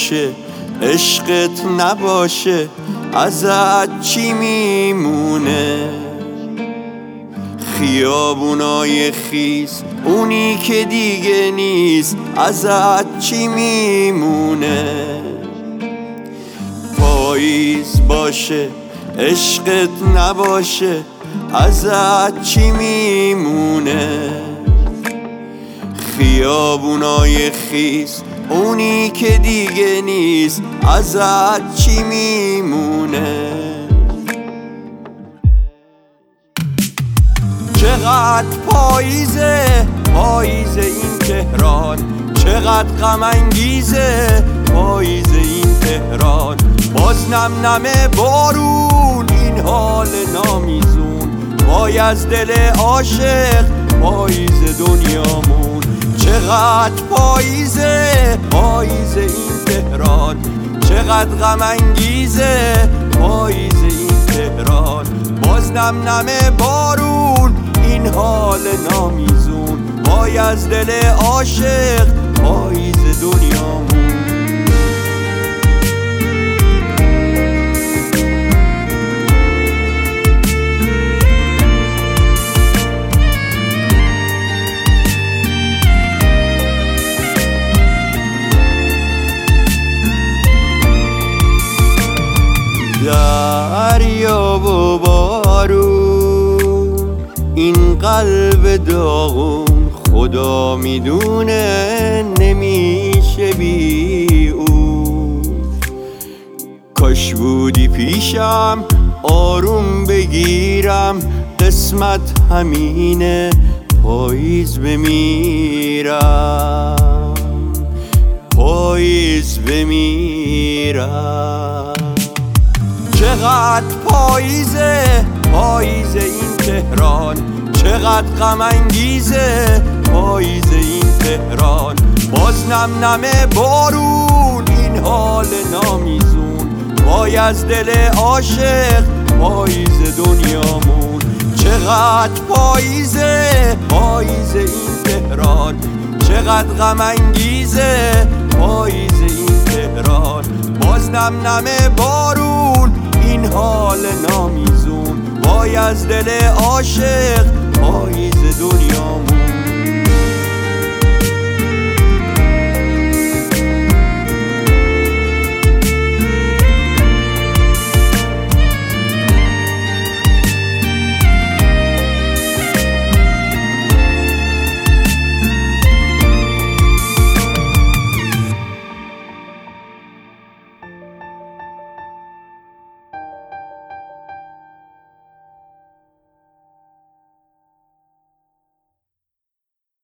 باشه عشقت نباشه ازت چی میمونه؟ خیابونای خیس اونی که دیگه نیست ازت چی میمونه؟ پاییز باشه عشقت نباشه ازت چی میمونه؟ خیابونای خیس اونی که دیگه نیست ازت چی میمونه؟ چقدر پاییزه پاییز این تهران، چقدر غم انگیزه پاییز این تهران. باز نم نمه بارون این حال نامیزون، وای از دل عاشق پاییز دنیامون. چقدر پاییزه پاییز این تهران، چقدر غم انگیزه پاییز این تهران. باز نم نمه بارون این حال نامیزون، وای از دل عاشق پاییز دنیامون. دریا و بارون این قلب داغون، خدا میدونه نمیشه بی اون. کاش بودی پیشم آروم بگیرم، قسمت همینه پاییز بمیرم، پاییز بمیرم. چقدر پاییزه پاییز این تهران، چقدر غم انگیزه پاییز این تهران. باز نم نمه بارون این حال نامیزون، وای از دل عاشق پاییز دنیامون. چقدر پاییزه پاییز این تهران، چقدر غم انگیزه پاییز این تهران. باز نم نمه بارون این حال نامیزون، وای از دل عاشق پاییز دنیامون.